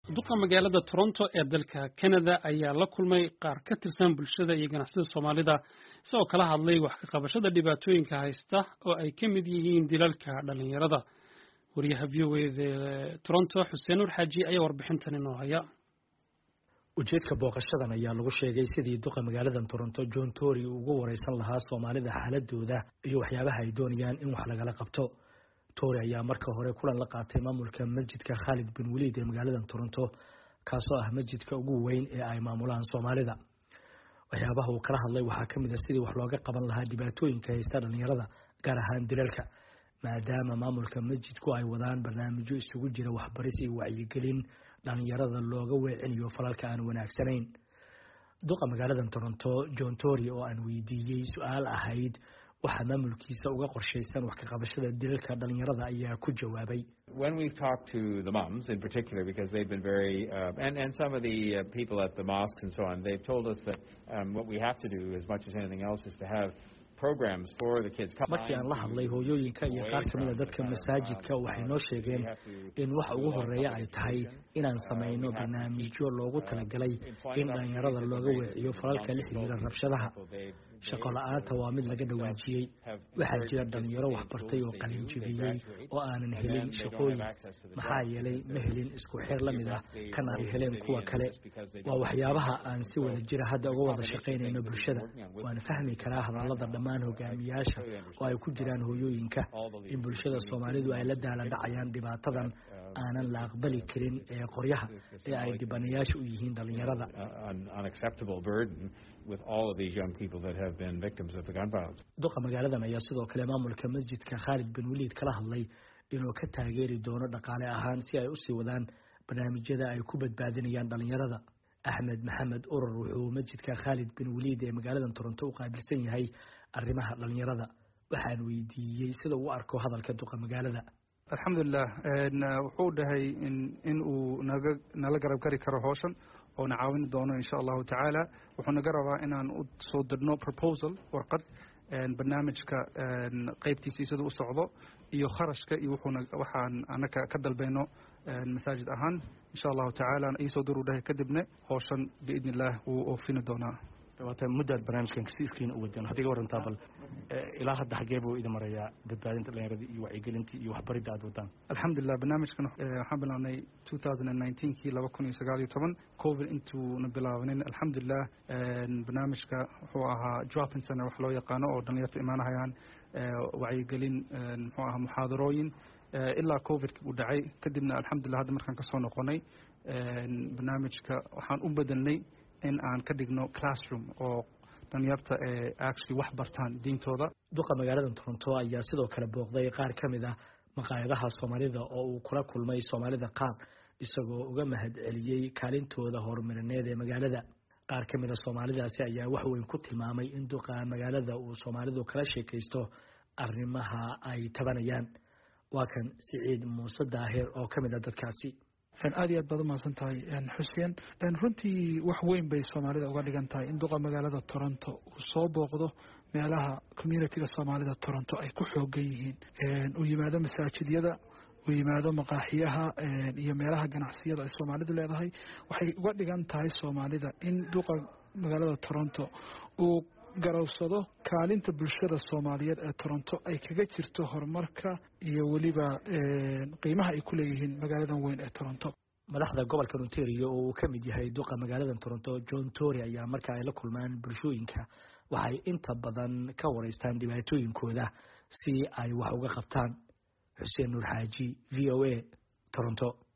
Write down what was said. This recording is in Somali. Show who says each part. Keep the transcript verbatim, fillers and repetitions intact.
Speaker 1: duqa magaalada Toronto ee dalka Canada ayaa la kulmay qaar ka tirsan bulshada iyo ganacsatada Soomaalida isagoo kala hadlay wax ka qabashada dhibaatooyinka haysta oo ay ka mid yihiin dilalka dhalinyarada. Wariyaha V O A ee Toronto Xuseen Nur Xaaji ayaa warbixintan inoo haya.
Speaker 2: ujeedka booqashadan ayaa lagu sheegay sidii duqa magaalada Toronto John Tory ugu wareysan lahaa Soomaalida xaaladooda iyo waxyaabaha ay doonayaan in wax laga qabto. Tory ayaa marka hore kulan la qaatay maamulka masjidka Khalid bin Walid ee magaalada Toronto kaasoo ah masjidka ugu weyn ee ay maamulaan Soomaalida. waxyaabaha uu kala hadlay waxaa kamid ah sidii wax looga qaban lahaa dhibaatooyinka haysta dhalinyarada gaar ahaan dilalka maadaama maamulka masjidku ay wadaan barnaamijyo isugu jira waxbaris iyo wacyigelin dhalinyarada looga weecinayo falalka aan wanaagsanayn. duqa magaalada Toronto John Tory oo aan weydiiyay su'aal ahayd waxa maamulkiisa uga qorsheysan wax ka qabashada dilalka dhalinyarada ayaa ku jawaabay.
Speaker 3: When we've talked to the moms in particular, because they've been very uh, and and some of the uh, people at the mosques and so on, they've told us that um, what we have to do as much as anything else is to have programs for the kids.
Speaker 2: markii aan la hadlay hooyooyinka iyo qaar ka mid ah dadka masaajidka waxay noo sheegeen in waxa ugu horeeya ay tahay inaan sameeyno barnaamijyo loogu talagalay in dhalinyarada looga weeciyo falalka la xiriira rabshadaha. shaqo la'aanta waa mid laga dhawaajiyay. waxaa jira dhalinyaro wax bartay oo qalin jabiyay oo aanan helin shaqooyin maxaa yeelay ma helin isku xir la mid ah kan ay heleen kuwa kale. waa waxyaabaha aan si wada jira hadda uga wada shaqaynayno bulshada. waan fahmi karaa hadallada dhammaan hogaamiyaasha oo ay ku jiraan hooyooyinka in bulshada Soomaalidu ay la daalan dhacayaan dhibaatadan aanan la aqbali karin ee qoryaha ee ay dibanayaashu u yihiin dhalinyarada.
Speaker 3: unacceptable burden with all of these young people that have been victims of the gun violence.
Speaker 2: duqa magaaladan ayaa sidoo kale maamulka masjidka Khalid bin Walid kala hadlay inuu ka taageeri doono dhaqaale ahaan si ay u sii wadaan barnaamijyada ay ku badbaadinayaan dhalinyarada. Ahmed Mohamed Urur wuxuu masjidka Khalid bin Walid ee magaalada Toronto u qaabilsan yahay arrimaha dhalinyarada. waxaan weydiiyay sida uu arko hadalka duqa magaalada.
Speaker 4: alxamdulillah wuxuu dhahay in in uu naga nala garab gari karo hawshan oo na caawin doono insha Allah taala. wuxuu naga rabaa inaan u soo dirno proposal warqad barnaamijka qaybtiisa sida u socdo iyo kharashka iyo wuxuuna waxaan anaka ka dalbayno masaajid ahaan insha Allah taala ay soo diru dhahay kadibna hawshan biidnillah uu oofin doonaa.
Speaker 2: waata muddo barnaamijkan kiiskiina u wadaan hadiga warantaa bal ilaa hadda xagee buu idin marayaa badbaadinta dhalinyarada iyo wacyigelinta iyo waxbaridda aad wadaan.
Speaker 4: alxamdulillah barnaamijkan waxaan bilaabnay twenty nineteen kii laba kun iyo sagaal iyo toban covid intuuna bilaabanin. alxamdulillah barnaamijka wuxuu ahaa drop-in center wax loo yaqaano oo dhalinyarta imaanahayaan wacyigelin muxuu ahaa muxaadarooyin ilaa covid uu dhacay kadibna alxamdulillah hadda markaan ka soo noqonay barnaamijka waxaan u bedelnay in aan ka dhigno classroom oo dhalinyarta ee actually wax bartaan diintooda.
Speaker 2: duqa magaalada Toronto ayaa sidoo kale booqday qaar ka mid ah maqaayadaha Soomaalida oo uu kula kulmay Soomaalida qaar isagoo uga mahad celiyay kaalintooda horumarineed ee magaalada. qaar ka mid ah Soomaalidaasi ayaa wax weyn ku tilmaamay in duqa magaalada uu Soomaalidu kala sheekaysto arrimaha ay tabanayaan. waa kan Saciid Muuse Daahir oo ka mid ah dadkaasi.
Speaker 5: aad iyo aad baad u mahadsan tahay Xuseen. runtii wax weyn bay Soomaalida uga dhigan tahay in duqa magaalada Toronto uu soo booqdo meelaha community-ga Soomaalida Toronto ay ku xoogan yihiin. uu yimaado masaajidyada, uu yimaado maqaaxiyaha iyo meelaha ganacsiyada ay Soomaalidu leedahay. waxay uga dhigan tahay Soomaalida in duqa magaalada Toronto uu garowsado kaalinta bulshada Soomaaliyeed ee Toronto ay kaga jirto horumarka iyo waliba qiimaha ay ku leeyihiin magaaladan weyn ee Toronto.
Speaker 2: madaxda gobolka Ontario oo uu ka mid yahay duqa magaalada Toronto John Tory ayaa marka ay la kulmaan bulshooyinka waxay inta badan ka wareystaan dhibaatooyinkooda si ay wax uga qabtaan. Xuseen Nur Xaaji, V O A, Toronto.